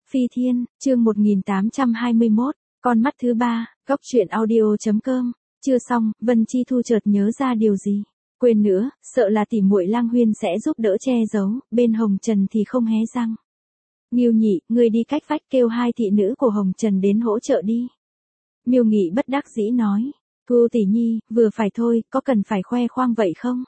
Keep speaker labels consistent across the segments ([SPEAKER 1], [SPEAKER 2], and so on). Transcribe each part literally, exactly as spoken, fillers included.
[SPEAKER 1] Phi Thiên, chương một nghìn tám trăm hai mươi mốt, con mắt thứ ba, góc truyện audio.com, chưa xong, Vân Chi Thu chợt nhớ ra điều gì. Quên nữa, sợ là tỉ muội Lang Huyên sẽ giúp đỡ che giấu, bên Hồng Trần thì không hé răng. Miêu Nhị, ngươi đi cách vách kêu hai thị nữ của Hồng Trần đến hỗ trợ đi. Miêu Nghị bất đắc dĩ nói, Thu tỷ nhi, vừa phải thôi, có cần phải khoe khoang vậy không?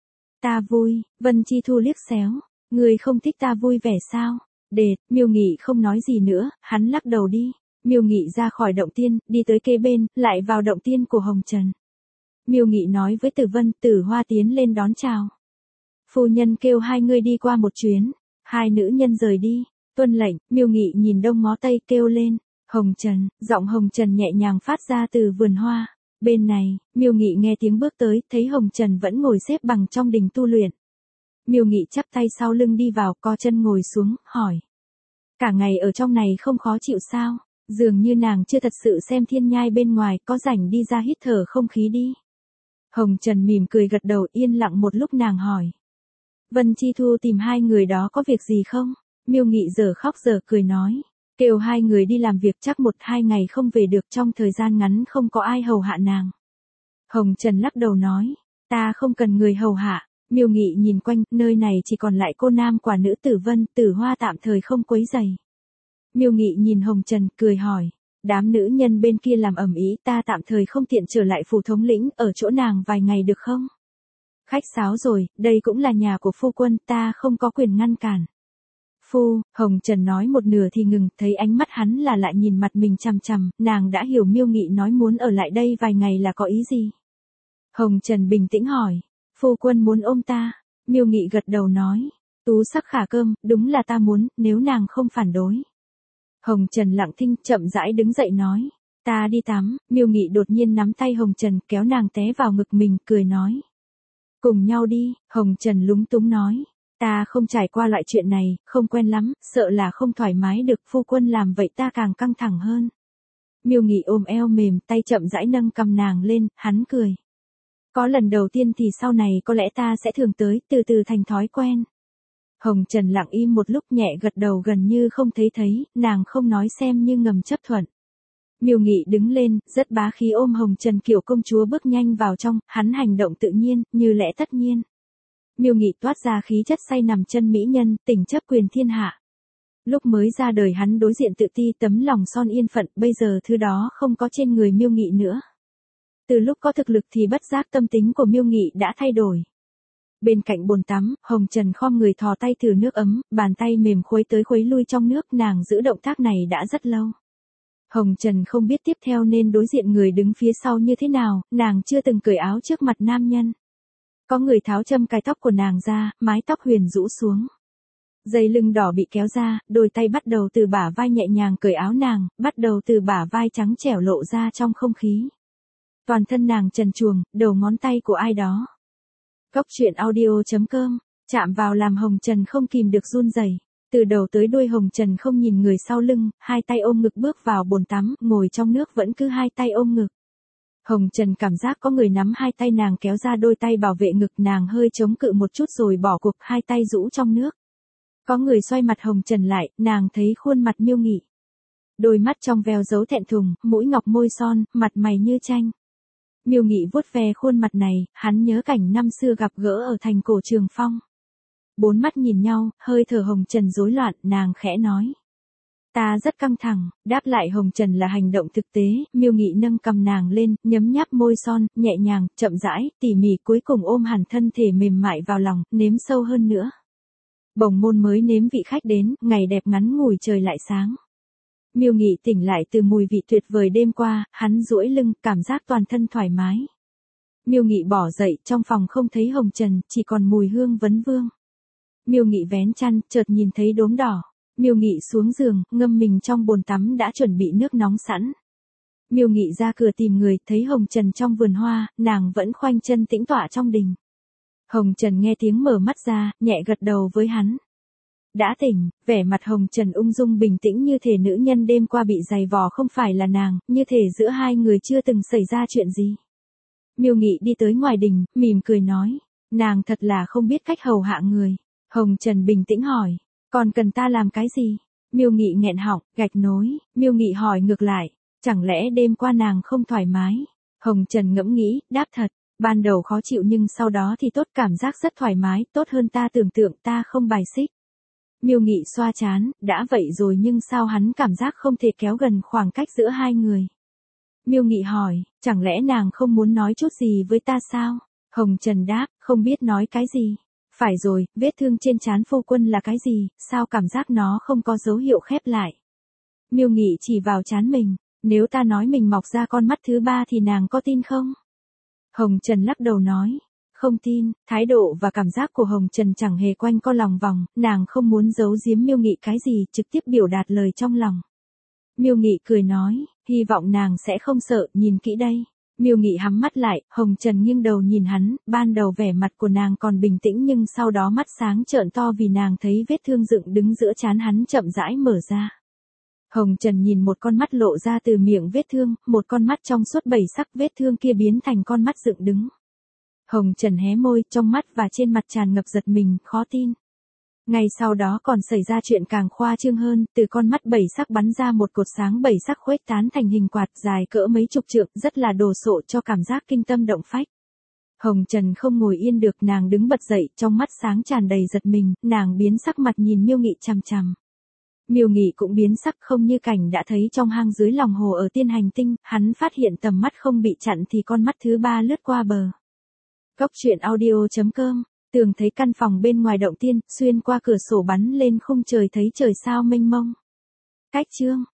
[SPEAKER 1] Ta vui, Vân Chi Thu liếc xéo, ngươi không thích ta vui vẻ sao? Đệt, Miêu Nghị không nói gì nữa, hắn lắc đầu đi. Miêu Nghị ra khỏi động tiên, đi tới kế bên, lại vào động tiên của Hồng Trần. Miêu Nghị nói với Tử Vân, Tử Hoa tiến lên đón chào. Phu nhân kêu hai người đi qua một chuyến. Hai nữ nhân rời đi. Tuân lệnh, Miêu Nghị nhìn đông ngó tây kêu lên. Hồng Trần, giọng Hồng Trần nhẹ nhàng phát ra từ vườn hoa. Bên này, Miêu Nghị nghe tiếng bước tới, thấy Hồng Trần vẫn ngồi xếp bằng trong đình tu luyện. Miêu Nghị chắp tay sau lưng đi vào, co chân ngồi xuống, hỏi. Cả ngày ở trong này không khó chịu sao? Dường như nàng chưa thật sự xem thiên nhai bên ngoài, có rảnh đi ra hít thở không khí đi. Hồng Trần mỉm cười gật đầu, yên lặng một lúc nàng hỏi. Vân Chi Thu tìm hai người đó có việc gì không? Miêu Nghị giờ khóc giờ cười nói. Kêu hai người đi làm việc chắc một hai ngày không về được, trong thời gian ngắn không có ai hầu hạ nàng. Hồng Trần lắc đầu nói. Ta không cần người hầu hạ. Miêu Nghị nhìn quanh, nơi này chỉ còn lại cô nam quả nữ Tử Vân, Tử Hoa tạm thời không quấy rầy. Miêu Nghị nhìn Hồng Trần, cười hỏi. Đám nữ nhân bên kia làm ầm ĩ, ta tạm thời không tiện trở lại phủ thống lĩnh, ở chỗ nàng vài ngày được không? Khách sáo rồi, đây cũng là nhà của phu quân, ta không có quyền ngăn cản. Phu, Hồng Trần nói một nửa thì ngừng, thấy ánh mắt hắn là lại nhìn mặt mình chằm chằm, nàng đã hiểu Miêu Nghị nói muốn ở lại đây vài ngày là có ý gì. Hồng Trần bình tĩnh hỏi. Phu quân muốn ôm ta. Miêu Nghị gật đầu nói. Tú sắc khả cơm, đúng là ta muốn, nếu nàng không phản đối. Hồng Trần lặng thinh, chậm rãi đứng dậy nói. Ta đi tắm. Miêu Nghị đột nhiên nắm tay Hồng Trần, kéo nàng té vào ngực mình, cười nói. Cùng nhau đi. Hồng Trần lúng túng nói. Ta không trải qua loại chuyện này, không quen lắm, sợ là không thoải mái được, phu quân làm vậy ta càng căng thẳng hơn. Miêu Nghị ôm eo mềm, tay chậm rãi nâng cầm nàng lên, hắn cười. Có lần đầu tiên thì sau này có lẽ ta sẽ thường tới, từ từ thành thói quen. Hồng Trần lặng im một lúc, nhẹ gật đầu gần như không thấy thấy, nàng không nói xem như ngầm chấp thuận. Miêu Nghị đứng lên, rất bá khí ôm Hồng Trần kiểu công chúa bước nhanh vào trong, hắn hành động tự nhiên, như lẽ tất nhiên. Miêu Nghị toát ra khí chất say nằm chân mỹ nhân, tỉnh chấp quyền thiên hạ. Lúc mới ra đời hắn đối diện tự ti, tấm lòng son yên phận, bây giờ thứ đó không có trên người Miêu Nghị nữa. Từ lúc có thực lực thì bất giác tâm tính của Miêu Nghị đã thay đổi. Bên cạnh bồn tắm, Hồng Trần khom người thò tay thử nước ấm, bàn tay mềm khuấy tới khuấy lui trong nước, nàng giữ động tác này đã rất lâu. Hồng Trần không biết tiếp theo nên đối diện người đứng phía sau như thế nào, nàng chưa từng cởi áo trước mặt nam nhân. Có người tháo châm cài tóc của nàng ra, mái tóc huyền rũ xuống. Dây lưng đỏ bị kéo ra, đôi tay bắt đầu từ bả vai nhẹ nhàng cởi áo nàng, bắt đầu từ bả vai trắng trẻo lộ ra trong không khí. Toàn thân nàng trần truồng, đầu ngón tay của ai đó. Góc truyện audio.com, chạm vào làm Hồng Trần không kìm được run rẩy. Từ đầu tới đuôi Hồng Trần không nhìn người sau lưng, hai tay ôm ngực bước vào bồn tắm, ngồi trong nước vẫn cứ hai tay ôm ngực. Hồng Trần cảm giác có người nắm hai tay nàng kéo ra đôi tay bảo vệ ngực, nàng hơi chống cự một chút rồi bỏ cuộc, hai tay rũ trong nước. Có người xoay mặt Hồng Trần lại, nàng thấy khuôn mặt Miêu Nghị. Đôi mắt trong veo dấu thẹn thùng, mũi ngọc môi son, mặt mày như tranh. Miêu Nghị vuốt ve khuôn mặt này, hắn nhớ cảnh năm xưa gặp gỡ ở thành cổ Trường Phong. Bốn mắt nhìn nhau, hơi thở Hồng Trần rối loạn, nàng khẽ nói. Ta rất căng thẳng, đáp lại Hồng Trần là hành động thực tế, Miêu Nghị nâng cầm nàng lên, nhấm nháp môi son, nhẹ nhàng, chậm rãi, tỉ mỉ, cuối cùng ôm hẳn thân thể mềm mại vào lòng, nếm sâu hơn nữa. Bồng môn mới nếm vị khách đến, ngày đẹp ngắn ngủi trời lại sáng. Miêu Nghị tỉnh lại từ mùi vị tuyệt vời đêm qua, hắn duỗi lưng, cảm giác toàn thân thoải mái. Miêu Nghị bỏ dậy, trong phòng không thấy Hồng Trần, chỉ còn mùi hương vấn vương. Miêu Nghị vén chăn, chợt nhìn thấy đốm đỏ. Miêu Nghị xuống giường, ngâm mình trong bồn tắm đã chuẩn bị nước nóng sẵn. Miêu Nghị ra cửa tìm người, thấy Hồng Trần trong vườn hoa, nàng vẫn khoanh chân tĩnh tọa trong đình. Hồng Trần nghe tiếng mở mắt ra, nhẹ gật đầu với hắn. Đã tỉnh, vẻ mặt Hồng Trần ung dung bình tĩnh như thể nữ nhân đêm qua bị giày vò không phải là nàng, như thể giữa hai người chưa từng xảy ra chuyện gì. Miêu Nghị đi tới ngoài đình, mỉm cười nói, nàng thật là không biết cách hầu hạ người. Hồng Trần bình tĩnh hỏi, còn cần ta làm cái gì? Miêu Nghị nghẹn họng, gạch nối, Miêu Nghị hỏi ngược lại, chẳng lẽ đêm qua nàng không thoải mái? Hồng Trần ngẫm nghĩ, đáp thật, ban đầu khó chịu nhưng sau đó thì tốt, cảm giác rất thoải mái, tốt hơn ta tưởng tượng, ta không bài xích. Miêu Nghị xoa trán, đã vậy rồi nhưng sao hắn cảm giác không thể kéo gần khoảng cách giữa hai người? Miêu Nghị hỏi, chẳng lẽ nàng không muốn nói chút gì với ta sao? Hồng Trần đáp, không biết nói cái gì. Phải rồi, vết thương trên trán phu quân là cái gì, sao cảm giác nó không có dấu hiệu khép lại? Miêu Nghị chỉ vào trán mình, nếu ta nói mình mọc ra con mắt thứ ba thì nàng có tin không? Hồng Trần lắc đầu nói, không tin. Thái độ và cảm giác của Hồng Trần chẳng hề quanh co lòng vòng, nàng không muốn giấu giếm Miêu Nghị cái gì, trực tiếp biểu đạt lời trong lòng. Miêu Nghị cười nói, hy vọng nàng sẽ không sợ, nhìn kỹ đây. Miêu Nghị hắm mắt lại, Hồng Trần nghiêng đầu nhìn hắn, ban đầu vẻ mặt của nàng còn bình tĩnh nhưng sau đó mắt sáng trợn to vì nàng thấy vết thương dựng đứng giữa trán hắn chậm rãi mở ra. Hồng Trần nhìn một con mắt lộ ra từ miệng vết thương, một con mắt trong suốt bảy sắc, vết thương kia biến thành con mắt dựng đứng. Hồng Trần hé môi, trong mắt và trên mặt tràn ngập giật mình, khó tin. Ngay sau đó còn xảy ra chuyện càng khoa trương hơn, từ con mắt bảy sắc bắn ra một cột sáng bảy sắc khuếch tán thành hình quạt dài cỡ mấy chục trượng, rất là đồ sộ cho cảm giác kinh tâm động phách. Hồng Trần không ngồi yên được, nàng đứng bật dậy, trong mắt sáng tràn đầy giật mình, nàng biến sắc mặt nhìn Miêu Nghị chằm chằm. Miêu Nghị cũng biến sắc, không như cảnh đã thấy trong hang dưới lòng hồ ở Tiên Hành Tinh, hắn phát hiện tầm mắt không bị chặn thì con mắt thứ ba lướt qua bờ. Góc truyện audio chấm com, tường thấy căn phòng bên ngoài động tiên, xuyên qua cửa sổ bắn lên khung trời thấy trời sao mênh mông. Cách chương